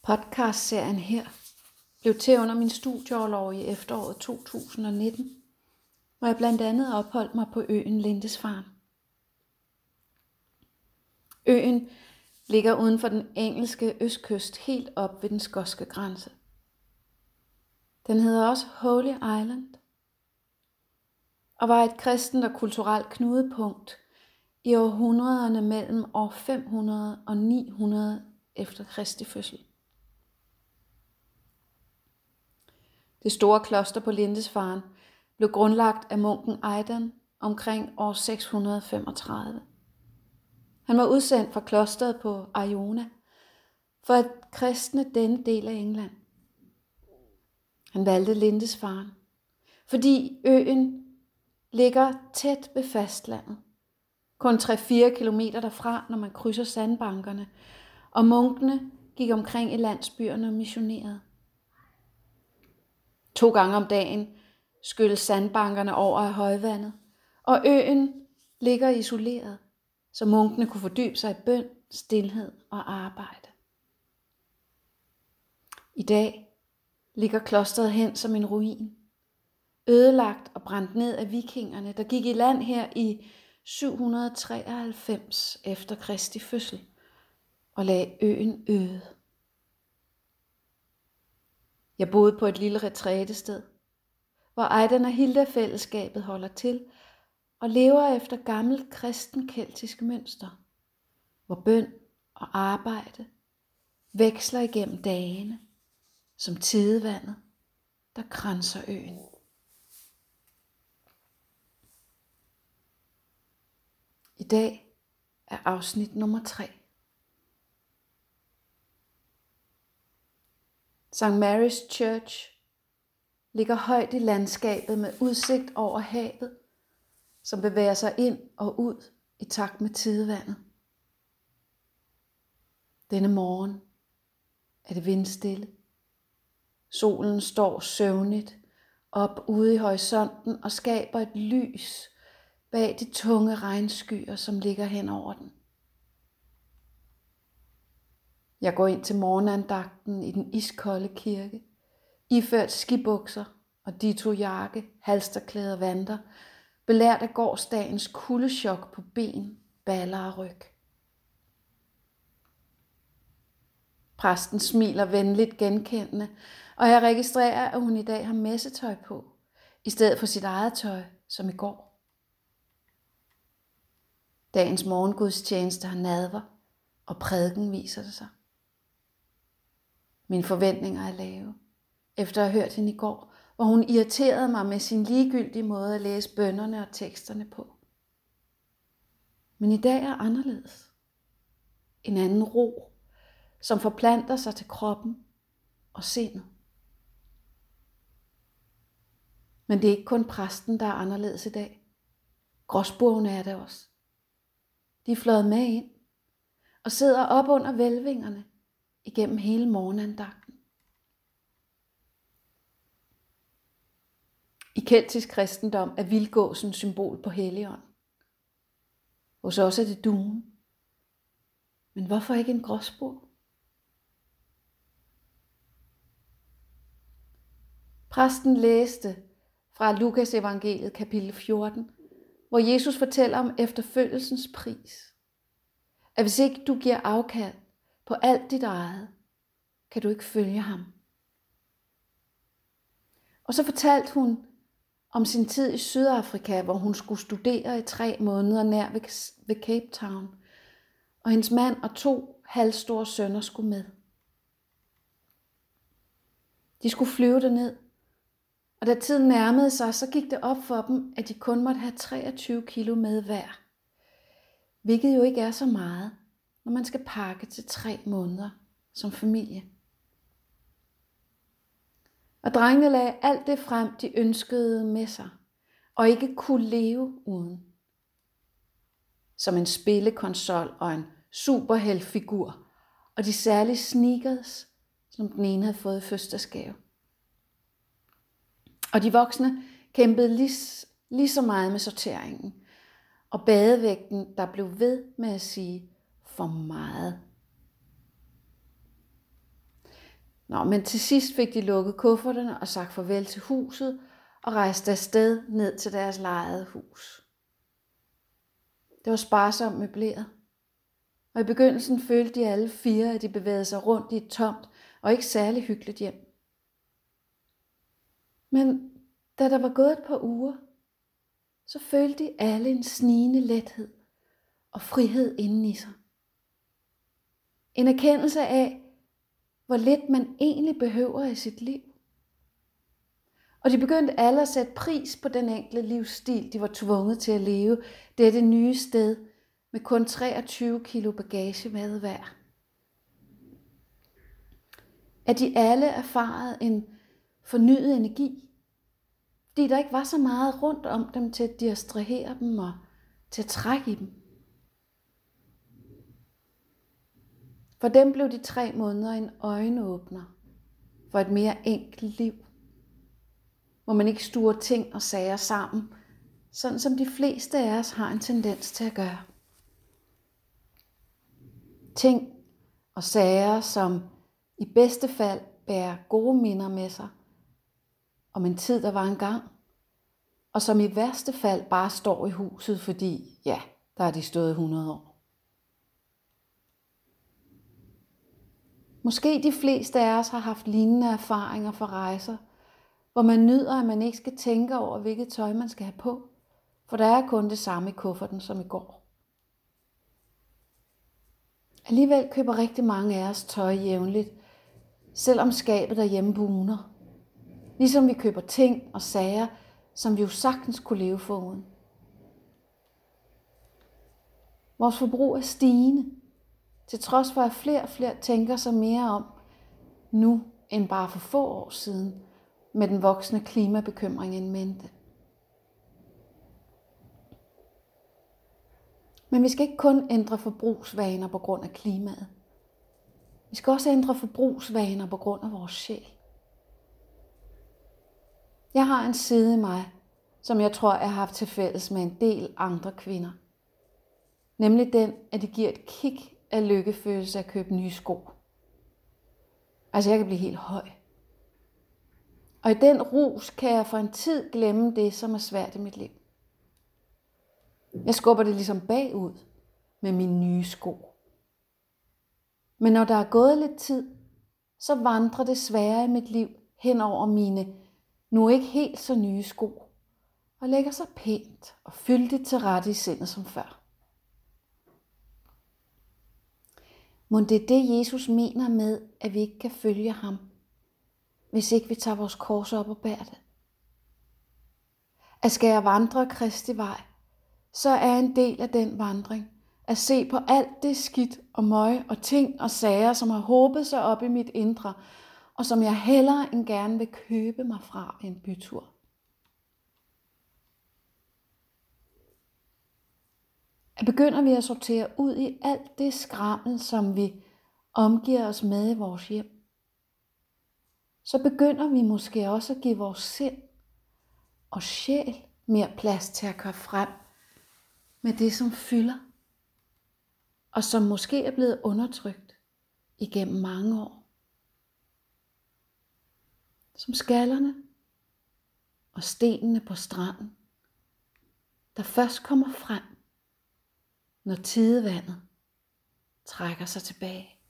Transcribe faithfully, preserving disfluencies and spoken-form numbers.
Podcastserien her blev til under min studieorlov i efteråret to tusind og nitten, hvor jeg blandt andet opholdt mig på øen Lindisfarne. Øen ligger uden for den engelske østkyst helt op ved den skotske grænse. Den hedder også Holy Island og var et kristent og kulturelt knudepunkt i århundrederne mellem år fem hundrede og ni hundrede efter Kristi fødsel. Det store kloster på Lindisfarne blev grundlagt af munken Aidan omkring år seks hundrede og femogtredive. Han var udsendt fra klosteret på Iona for at kristne denne del af England. Han valgte Lindisfarne, fordi øen ligger tæt ved fastlandet, kun tre til fire kilometer derfra, når man krydser sandbankerne, og munkene gik omkring i landsbyerne og missionerede. To gange om dagen skylles sandbankerne over af højvandet, og øen ligger isoleret, så munkene kunne fordybe sig i bøn, stilhed og arbejde. I dag ligger klosteret hen som en ruin, ødelagt og brændt ned af vikingerne, der gik i land her i syv hundrede og treoghalvfems efter Kristi fødsel og lagde øen øde. Jeg boede på et lille retrætested, hvor Aidan og Hilda-fællesskabet holder til og lever efter gammelt kristen keltisk mønster, hvor bøn og arbejde veksler igennem dagene som tidevandet, der kranser øen. I dag er afsnit nummer tre. Sankt Mary's Church ligger højt i landskabet med udsigt over havet, som bevæger sig ind og ud i takt med tidevandet. Denne morgen er det vindstille. Solen står søvnigt op ude i horisonten og skaber et lys bag de tunge regnskyer, som ligger hen over den. Jeg går ind til morgenandagten i den iskolde kirke, iført skibukser og ditto jakke, halsterklæder, vanter, belært af gårsdagens kuldechok på ben, baller og ryg. Præsten smiler venligt genkendende, og jeg registrerer, at hun i dag har messetøj på, i stedet for sit eget tøj, som i går. Dagens morgengudstjeneste har nadver, og prædiken viser det sig. Mine forventninger er lave, efter at have hørt hende i går, hvor hun irriterede mig med sin ligegyldige måde at læse bønnerne og teksterne på. Men i dag er anderledes. En anden ro, som forplanter sig til kroppen og sindet. Men det er ikke kun præsten, der er anderledes i dag. Gråspurvene er det også. De er fløjet med ind og sidder op under hvælvingerne igennem hele morgenandagten. I keltisk kristendom er vildgåsen symbol på Helligånd. Hos os er det duen. Men hvorfor ikke en gråspurv? Præsten læste fra Lukas evangeliet kapitel fjorten, hvor Jesus fortæller om efterfølgelsens pris. At hvis ikke du giver afkald på alt dit eget, kan du ikke følge ham. Og så fortalte hun om sin tid i Sydafrika, hvor hun skulle studere i tre måneder nær ved Cape Town, og hendes mand og to halvstore sønner skulle med. De skulle flyve derned, og da tiden nærmede sig, så gik det op for dem, at de kun måtte have treogtyve kilo med hver, hvilket jo ikke er så meget, når man skal pakke til tre måneder som familie. Og drengene lagde alt det frem, de ønskede med sig, og ikke kunne leve uden. Som en spillekonsol og en superheltfigur, og de særlige sneakers, som den ene havde fået i fødselsdagsgave. Og de voksne kæmpede lige, lige så meget med sorteringen, og badevægten, der blev ved med at sige for meget. Nå, men til sidst fik de lukket kufferterne og sagt farvel til huset og rejste afsted ned til deres lejede hus. Det var sparsomt møbleret, og i begyndelsen følte de alle fire, at de bevægede sig rundt i et tomt og ikke særlig hyggeligt hjem. Men da der var gået et par uger, så følte de alle en snigende lethed og frihed inden i sig. En erkendelse af, hvor lidt man egentlig behøver i sit liv. Og de begyndte alle at sætte pris på den enkle livsstil, de var tvunget til at leve dette nye sted med kun treogtyve kilo bagage med hver. At de alle erfarede en fornyet energi, fordi der ikke var så meget rundt om dem til at distrahere dem og til at trække i dem. For dem blev de tre måneder en øjenåbner for et mere enkelt liv, hvor man ikke stuer ting og sager sammen, sådan som de fleste af os har en tendens til at gøre. Ting og sager, som i bedste fald bærer gode minder med sig, om en tid, der var engang, og som i værste fald bare står i huset, fordi, ja, der har de stået hundrede år. Måske de fleste af os har haft lignende erfaringer fra rejser, hvor man nyder, at man ikke skal tænke over, hvilket tøj man skal have på, for der er kun det samme i kufferten som i går. Alligevel køber rigtig mange af os tøj jævnligt, selvom skabet derhjemme bugner. Ligesom vi køber ting og sager, som vi jo sagtens kunne leve foruden. Vores forbrug er stigende, til trods for at flere og flere tænker sig mere om nu end bare for få år siden, med den voksende klimabekymring in mente. Men vi skal ikke kun ændre forbrugsvaner på grund af klimaet. Vi skal også ændre forbrugsvaner på grund af vores sjæl. Jeg har en side i mig, som jeg tror, jeg har haft til fælles med en del andre kvinder. Nemlig den, at det giver et kick af lykkefølelse at købe nye sko. Altså jeg kan blive helt høj. Og i den rus kan jeg for en tid glemme det, som er svært i mit liv. Jeg skubber det ligesom bagud med mine nye sko. Men når der er gået lidt tid, så vandrer det svære i mit liv hen over mine nu ikke helt så nye sko, og lægger sig pænt og fyldigt til rette i sindet som før. Mon det er det, Jesus mener med, at vi ikke kan følge ham, hvis ikke vi tager vores kors op og bærer det. At skal jeg vandre Kristi vej, så er en del af den vandring at se på alt det skidt og møg og ting og sager, som har håbet sig op i mit indre, og som jeg hellere end gerne vil købe mig fra en bytur. At begynder vi at sortere ud i alt det skrammel, som vi omgiver os med i vores hjem, så begynder vi måske også at give vores sind og sjæl mere plads til at køre frem med det, som fylder, og som måske er blevet undertrykt igennem mange år. Som skallerne og stenene på stranden, der først kommer frem, når tidevandet trækker sig tilbage.